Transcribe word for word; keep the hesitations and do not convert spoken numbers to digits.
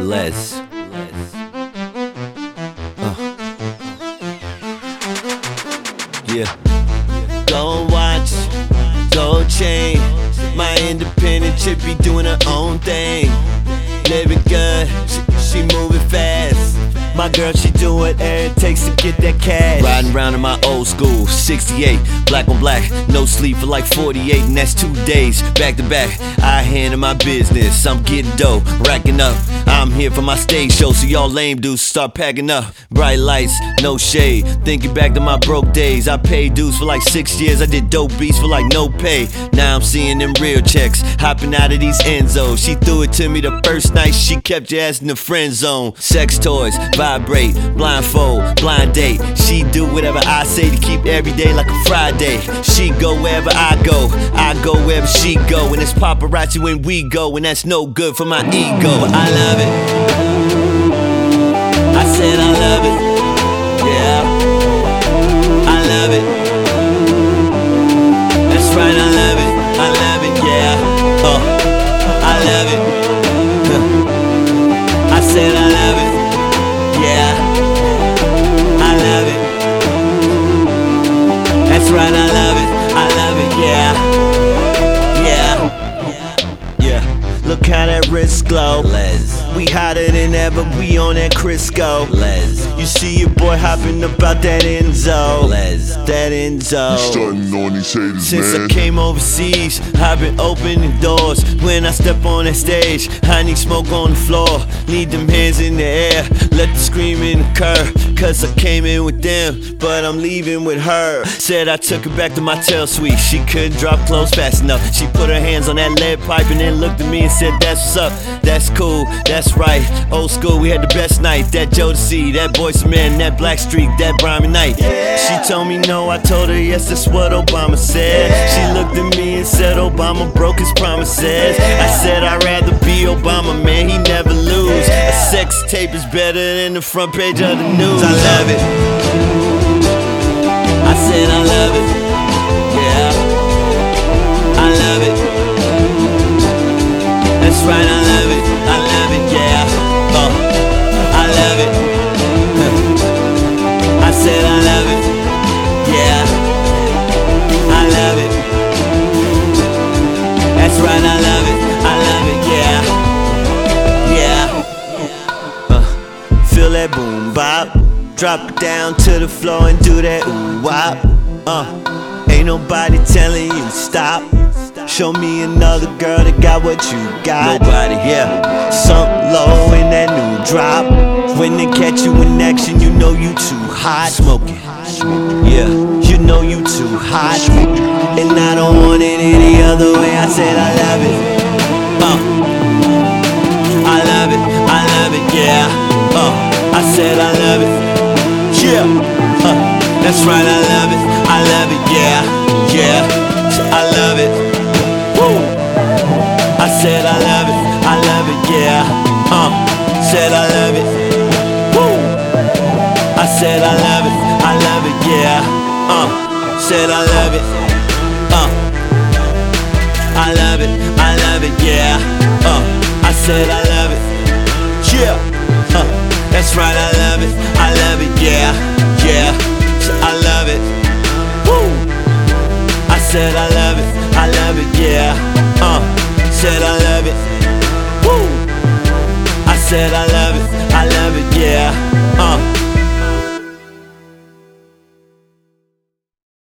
Les. Uh. Yeah. Go watch, gold chain. My independent chick be doing her own thing. Living good, she, she moving fast. My girl, she do whatever it takes to get that cash. Riding around in my old school, sixty-eight, black on black, no sleep for like forty-eight, and that's two days, back to back. I handle my business, I'm getting dough, racking up. I'm here for my stage show, so y'all lame dudes start packing up. Bright lights, no shade, thinking back to my broke days. I paid dues for like six years, I did dope beats for like no pay. Now I'm seeing them real checks, hopping out of these Enzos. She threw it to me the first night, she kept your ass in the friend zone. Sex toys, vibrate, blindfold, blind date. She do whatever I say to keep every day like a Friday. She go wherever I go, I go wherever she go. And it's paparazzi when we go, and that's no good for my ego. But I love it, I said I love it, yeah, I love it. That's right, I love it, I love it, yeah, oh, I love it, huh. I said I love it, yeah, I love it. That's right, I love it, I love it, yeah, yeah, yeah. Look how that wrist glow, Les. We hotter than ever, we on that Crisco, Les. You see your boy hopping about that Enzo, Les. That Enzo. You starting on these haters, Since man. I came overseas, I've been opening doors. When I step on that stage, I need smoke on the floor. Need them hands in the air, let the screaming occur. Cause I came in with them, but I'm leaving with her. Said I took her back to my tail suite. She couldn't drop clothes fast enough. She put her hands on that lead pipe and then looked at me and said, that's what's up, that's cool, that's right. Old school, we had the best night. That Jodeci, that Boyz two Men, that Black Streak, that Brimy Night. She told me no, I told her yes, that's what Obama said. She looked at me and said Obama broke his promises. I said I'd rather be Obama, man, he never lose. A sex tape is better than the front page of the news. I love it, I said I love it, yeah, I love it. That's right, I love it, I love it, yeah, oh, I love it, I said I love it, yeah, I love it. That's right, I love it, I love it, yeah, yeah, uh, feel that boom bop, drop it down to the floor and do that ooh wop, uh, ain't nobody telling you to stop. Show me another girl that got what you got. Nobody, yeah. Something low in that new drop. When they catch you in action, you know you too hot. Smoking, yeah, you know you too hot. And I don't want it any other way. I said I love it, uh, I love it, I love it, yeah, uh, I said I love it, yeah, uh, that's right, I love it, I love it, yeah, yeah, I love it. I said I love it, I love it, yeah, uh, said I love it, woo. I said I love it, I love it, yeah, uh, said I love it, uh, I love it, I love it, yeah, uh, I said I love it, yeah, uh, that's right, I love it, I love it, yeah, yeah, I love it, woo. I said I love it, I love it, yeah, uh, said I love it, woo. I said I love it, I love it, yeah, uh.